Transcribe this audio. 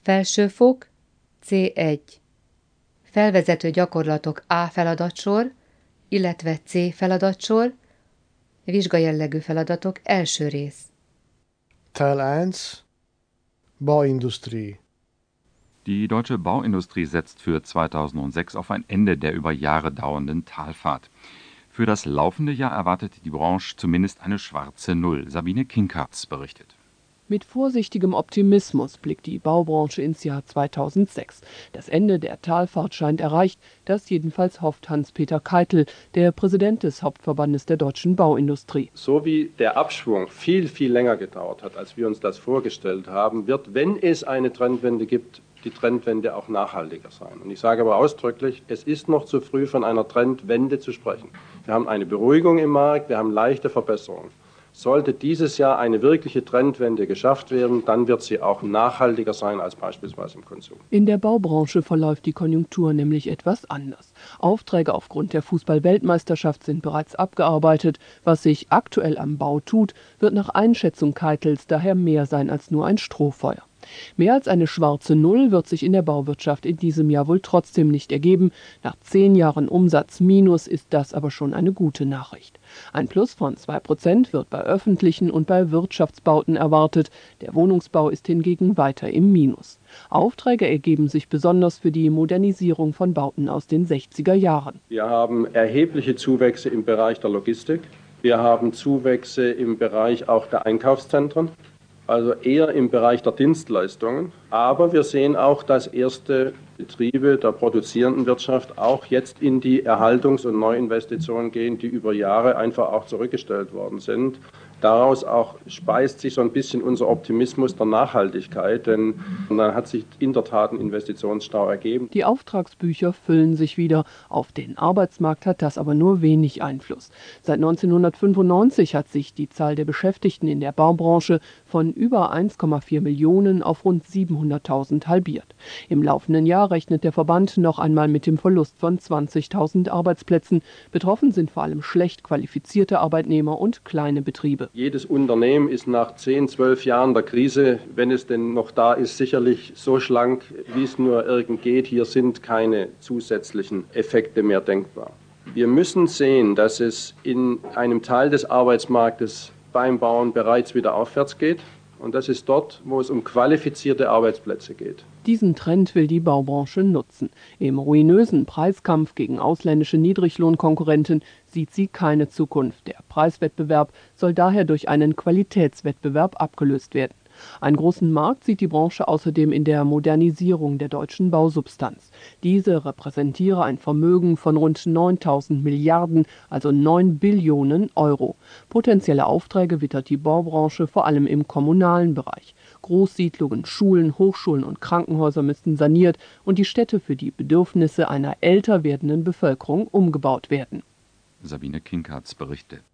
Felsőfok C1. Felvezető gyakorlatok A feladatsor, illetve C feladatsor, vizsgajellegű feladatok első rész. Teil 1 Bauindustrie. Die deutsche Bauindustrie setzt für 2006 auf ein Ende der über Jahre dauernden Talfahrt. Für das laufende Jahr erwartet die Branche zumindest eine schwarze Null. Sabine Kinkertz berichtet. Mit vorsichtigem Optimismus blickt die Baubranche ins Jahr 2006. Das Ende der Talfahrt scheint erreicht, das jedenfalls hofft Hans-Peter Keitel, der Präsident des Hauptverbandes der deutschen Bauindustrie. So wie der Abschwung viel, viel länger gedauert hat, als wir uns das vorgestellt haben, wird, wenn es eine Trendwende gibt, die Trendwende auch nachhaltiger sein. Und ich sage aber ausdrücklich, es ist noch zu früh, von einer Trendwende zu sprechen. Wir haben eine Beruhigung im Markt, wir haben leichte Verbesserungen. Sollte dieses Jahr eine wirkliche Trendwende geschafft werden, dann wird sie auch nachhaltiger sein als beispielsweise im Konsum. In der Baubranche verläuft die Konjunktur nämlich etwas anders. Aufträge aufgrund der Fußball-Weltmeisterschaft sind bereits abgearbeitet. Was sich aktuell am Bau tut, wird nach Einschätzung Keitels daher mehr sein als nur ein Strohfeuer. Mehr als eine schwarze Null wird sich in der Bauwirtschaft in diesem Jahr wohl trotzdem nicht ergeben. Nach 10 Jahren Umsatzminus ist das aber schon eine gute Nachricht. Ein Plus von 2% wird bei öffentlichen und bei Wirtschaftsbauten erwartet. Der Wohnungsbau ist hingegen weiter im Minus. Aufträge ergeben sich besonders für die Modernisierung von Bauten aus den 60er Jahren. Wir haben erhebliche Zuwächse im Bereich der Logistik. Wir haben Zuwächse im Bereich auch der Einkaufszentren. Also eher im Bereich der Dienstleistungen. Aber wir sehen auch, dass erste Betriebe der produzierenden Wirtschaft auch jetzt in die Erhaltungs- und Neuinvestitionen gehen, die über Jahre einfach auch zurückgestellt worden sind. Daraus auch speist sich so ein bisschen unser Optimismus der Nachhaltigkeit, denn dann hat sich in der Tat ein Investitionsstau ergeben. Die Auftragsbücher füllen sich wieder. Auf den Arbeitsmarkt hat das aber nur wenig Einfluss. Seit 1995 hat sich die Zahl der Beschäftigten in der Baubranche von über 1,4 Millionen auf rund 700.000 halbiert. Im laufenden Jahr rechnet der Verband noch einmal mit dem Verlust von 20.000 Arbeitsplätzen. Betroffen sind vor allem schlecht qualifizierte Arbeitnehmer und kleine Betriebe. Jedes Unternehmen ist nach 10, 12 Jahren der Krise, wenn es denn noch da ist, sicherlich so schlank, wie es nur irgend geht. Hier sind keine zusätzlichen Effekte mehr denkbar. Wir müssen sehen, dass es in einem Teil des Arbeitsmarktes beim Bauen bereits wieder aufwärts geht. Und das ist dort, wo es um qualifizierte Arbeitsplätze geht. Diesen Trend will die Baubranche nutzen. Im ruinösen Preiskampf gegen ausländische Niedriglohnkonkurrenten sieht sie keine Zukunft. Der Preiswettbewerb soll daher durch einen Qualitätswettbewerb abgelöst werden. Einen großen Markt sieht die Branche außerdem in der Modernisierung der deutschen Bausubstanz. Diese repräsentiere ein Vermögen von rund 9.000 Milliarden, also 9 Billionen Euro. Potenzielle Aufträge wittert die Baubranche vor allem im kommunalen Bereich. Großsiedlungen, Schulen, Hochschulen und Krankenhäuser müssten saniert und die Städte für die Bedürfnisse einer älter werdenden Bevölkerung umgebaut werden. Sabine Kinkertz berichtet.